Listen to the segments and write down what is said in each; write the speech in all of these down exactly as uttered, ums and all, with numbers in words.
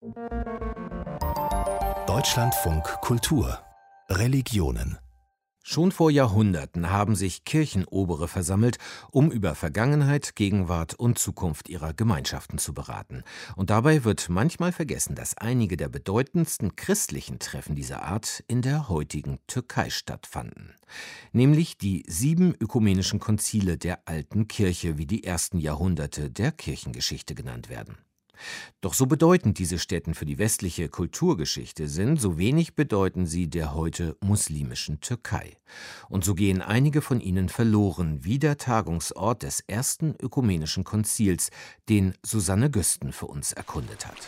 Deutschlandfunk Kultur Religionen. Schon vor Jahrhunderten haben sich Kirchenobere versammelt, um über Vergangenheit, Gegenwart und Zukunft ihrer Gemeinschaften zu beraten. Und dabei wird manchmal vergessen, dass einige der bedeutendsten christlichen Treffen dieser Art in der heutigen Türkei stattfanden. Nämlich die sieben ökumenischen Konzile der alten Kirche, wie die ersten Jahrhunderte der Kirchengeschichte genannt werden. Doch so bedeutend diese Stätten für die westliche Kulturgeschichte sind, so wenig bedeuten sie der heute muslimischen Türkei. Und so gehen einige von ihnen verloren, wie der Tagungsort des ersten ökumenischen Konzils, den Susanne Güsten für uns erkundet hat.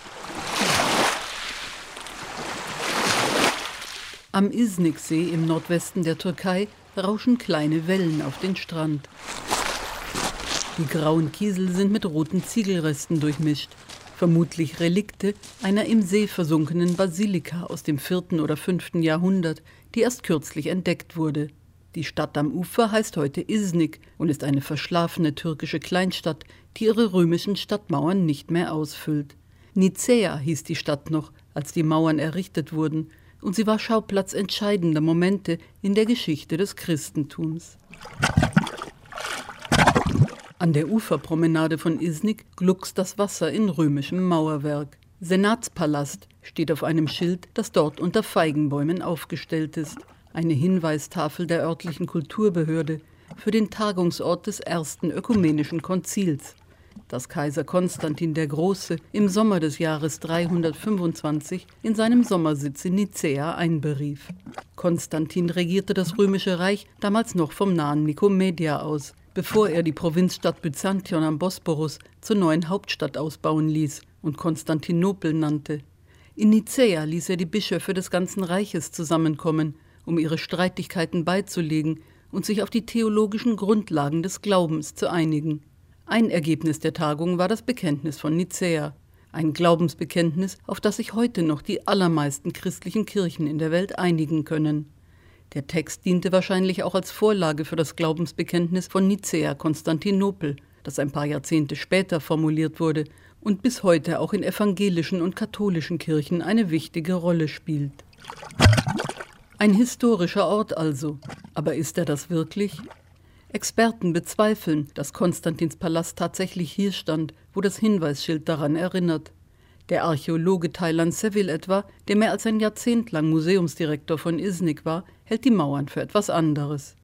Am Izniksee im Nordwesten der Türkei rauschen kleine Wellen auf den Strand. Die grauen Kiesel sind mit roten Ziegelresten durchmischt. Vermutlich Relikte einer im See versunkenen Basilika aus dem vierten oder fünften Jahrhundert, die erst kürzlich entdeckt wurde. Die Stadt am Ufer heißt heute Iznik und ist eine verschlafene türkische Kleinstadt, die ihre römischen Stadtmauern nicht mehr ausfüllt. Nicäa hieß die Stadt noch, als die Mauern errichtet wurden, und sie war Schauplatz entscheidender Momente in der Geschichte des Christentums. An der Uferpromenade von Iznik gluckst das Wasser in römischem Mauerwerk. Senatspalast steht auf einem Schild, das dort unter Feigenbäumen aufgestellt ist. Eine Hinweistafel der örtlichen Kulturbehörde für den Tagungsort des ersten ökumenischen Konzils, das Kaiser Konstantin der Große im Sommer des Jahres dreihundertfünfundzwanzig in seinem Sommersitz in Nicäa einberief. Konstantin regierte das Römische Reich damals noch vom nahen Nikomedia aus, bevor er die Provinzstadt Byzantion am Bosporus zur neuen Hauptstadt ausbauen ließ und Konstantinopel nannte. In Nicäa ließ er die Bischöfe des ganzen Reiches zusammenkommen, um ihre Streitigkeiten beizulegen und sich auf die theologischen Grundlagen des Glaubens zu einigen. Ein Ergebnis der Tagung war das Bekenntnis von Nicäa, ein Glaubensbekenntnis, auf das sich heute noch die allermeisten christlichen Kirchen in der Welt einigen können. Der Text diente wahrscheinlich auch als Vorlage für das Glaubensbekenntnis von Nicäa-Konstantinopel, das ein paar Jahrzehnte später formuliert wurde und bis heute auch in evangelischen und katholischen Kirchen eine wichtige Rolle spielt. Ein historischer Ort also, aber ist er das wirklich? Experten bezweifeln, dass Konstantins Palast tatsächlich hier stand, wo das Hinweisschild daran erinnert. Der Archäologe Taylan Sevil etwa, der mehr als ein Jahrzehnt lang Museumsdirektor von Iznik war, hält die Mauern für etwas anderes.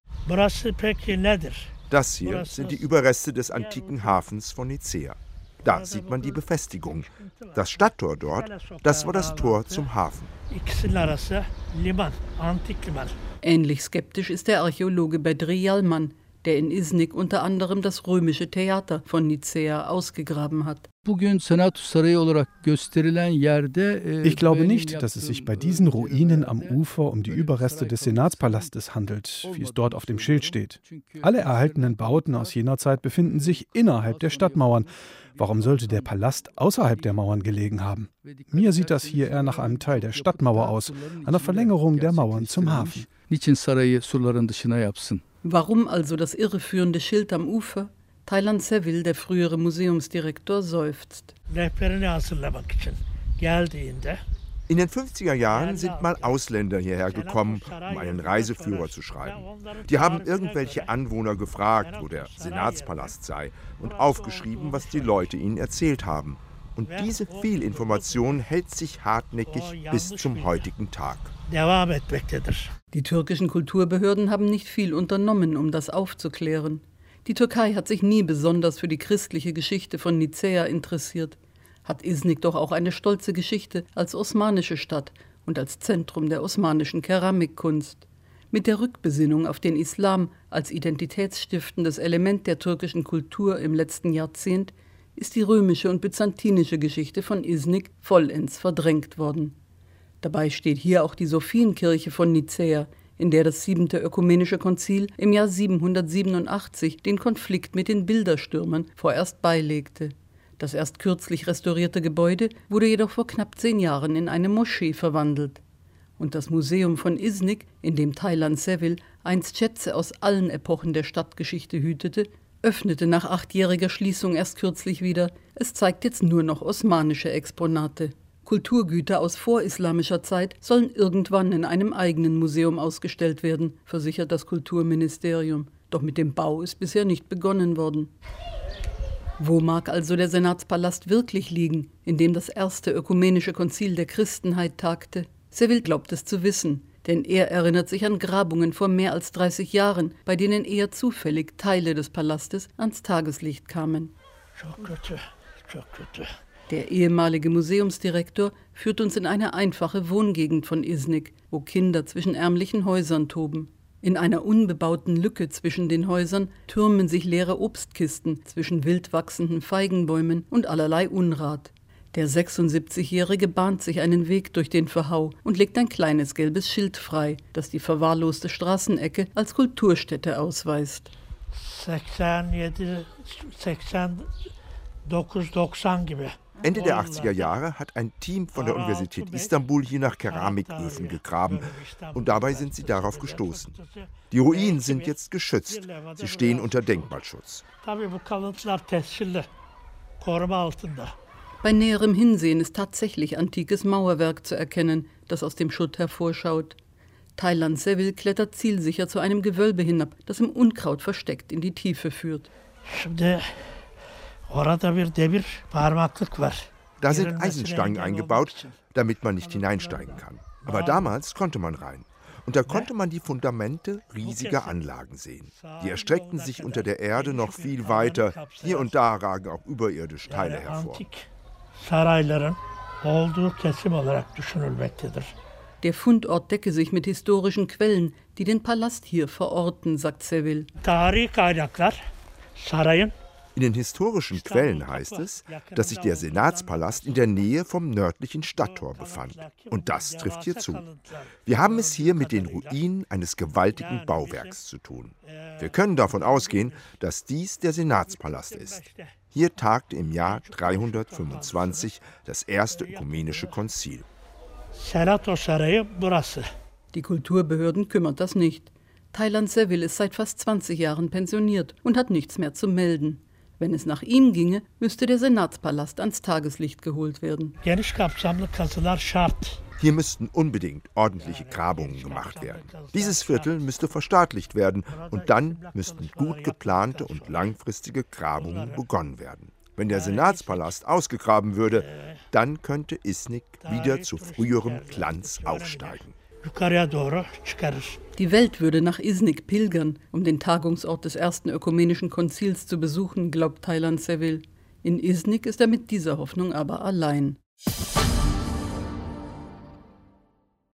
Das hier sind die Überreste des antiken Hafens von Nicäa. Da sieht man die Befestigung. Das Stadttor dort, das war das Tor zum Hafen. Ähnlich skeptisch ist der Archäologe Bedri Yalman, der in Iznik unter anderem das römische Theater von Nicäa ausgegraben hat. Ich glaube nicht, dass es sich bei diesen Ruinen am Ufer um die Überreste des Senatspalastes handelt, wie es dort auf dem Schild steht. Alle erhaltenen Bauten aus jener Zeit befinden sich innerhalb der Stadtmauern. Warum sollte der Palast außerhalb der Mauern gelegen haben? Mir sieht das hier eher nach einem Teil der Stadtmauer aus, einer Verlängerung der Mauern zum Hafen. Warum also das irreführende Schild am Ufer? Taylan Sevil, der frühere Museumsdirektor, seufzt. In den fünfziger Jahren sind mal Ausländer hierher gekommen, um einen Reiseführer zu schreiben. Die haben irgendwelche Anwohner gefragt, wo der Senatspalast sei, und aufgeschrieben, was die Leute ihnen erzählt haben. Und diese Fehlinformation hält sich hartnäckig bis zum heutigen Tag. Die türkischen Kulturbehörden haben nicht viel unternommen, um das aufzuklären. Die Türkei hat sich nie besonders für die christliche Geschichte von Nicäa interessiert. Hat Iznik doch auch eine stolze Geschichte als osmanische Stadt und als Zentrum der osmanischen Keramikkunst. Mit der Rückbesinnung auf den Islam als identitätsstiftendes Element der türkischen Kultur im letzten Jahrzehnt ist die römische und byzantinische Geschichte von Iznik vollends verdrängt worden. Dabei steht hier auch die Sophienkirche von Nicäa, in der das siebente ökumenische Konzil im Jahr siebenhundertsiebenundachtzig den Konflikt mit den Bilderstürmern vorerst beilegte. Das erst kürzlich restaurierte Gebäude wurde jedoch vor knapp zehn Jahren in eine Moschee verwandelt. Und das Museum von Iznik, in dem Taylan Sevil einst Schätze aus allen Epochen der Stadtgeschichte hütete, öffnete nach achtjähriger Schließung erst kürzlich wieder. Es zeigt jetzt nur noch osmanische Exponate. Kulturgüter aus vorislamischer Zeit sollen irgendwann in einem eigenen Museum ausgestellt werden, versichert das Kulturministerium. Doch mit dem Bau ist bisher nicht begonnen worden. Wo mag also der Senatspalast wirklich liegen, in dem das erste ökumenische Konzil der Christenheit tagte? Seville glaubt es zu wissen, denn er erinnert sich an Grabungen vor mehr als dreißig Jahren, bei denen eher zufällig Teile des Palastes ans Tageslicht kamen. Der ehemalige Museumsdirektor führt uns in eine einfache Wohngegend von Iznik, wo Kinder zwischen ärmlichen Häusern toben. In einer unbebauten Lücke zwischen den Häusern türmen sich leere Obstkisten zwischen wild wachsenden Feigenbäumen und allerlei Unrat. Der sechsundsiebzigjährige bahnt sich einen Weg durch den Verhau und legt ein kleines gelbes Schild frei, das die verwahrloste Straßenecke als Kulturstätte ausweist. Ende der achtziger Jahre hat ein Team von der Universität Istanbul hier nach Keramiköfen gegraben und dabei sind sie darauf gestoßen. Die Ruinen sind jetzt geschützt, sie stehen unter Denkmalschutz. Bei näherem Hinsehen ist tatsächlich antikes Mauerwerk zu erkennen, das aus dem Schutt hervorschaut. Taylan Seville klettert zielsicher zu einem Gewölbe hinab, das im Unkraut versteckt in die Tiefe führt. Da sind Eisenstangen eingebaut, damit man nicht hineinsteigen kann. Aber damals konnte man rein. Und da konnte man die Fundamente riesiger Anlagen sehen. Die erstreckten sich unter der Erde noch viel weiter. Hier und da ragen auch überirdisch Teile hervor. Der Fundort decke sich mit historischen Quellen, die den Palast hier verorten, sagt Seville. In den historischen Quellen heißt es, dass sich der Senatspalast in der Nähe vom nördlichen Stadttor befand. Und das trifft hier zu. Wir haben es hier mit den Ruinen eines gewaltigen Bauwerks zu tun. Wir können davon ausgehen, dass dies der Senatspalast ist. Hier tagte im Jahr dreihundertfünfundzwanzig das erste ökumenische Konzil. Die Kulturbehörden kümmert das nicht. Taylan Seville ist seit fast zwanzig Jahren pensioniert und hat nichts mehr zu melden. Wenn es nach ihm ginge, müsste der Senatspalast ans Tageslicht geholt werden. Hier müssten unbedingt ordentliche Grabungen gemacht werden. Dieses Viertel müsste verstaatlicht werden und dann müssten gut geplante und langfristige Grabungen begonnen werden. Wenn der Senatspalast ausgegraben würde, dann könnte Iznik wieder zu früherem Glanz aufsteigen. Die Welt würde nach Iznik pilgern, um den Tagungsort des ersten ökumenischen Konzils zu besuchen, glaubt Taylan Seville. In Iznik ist er mit dieser Hoffnung aber allein.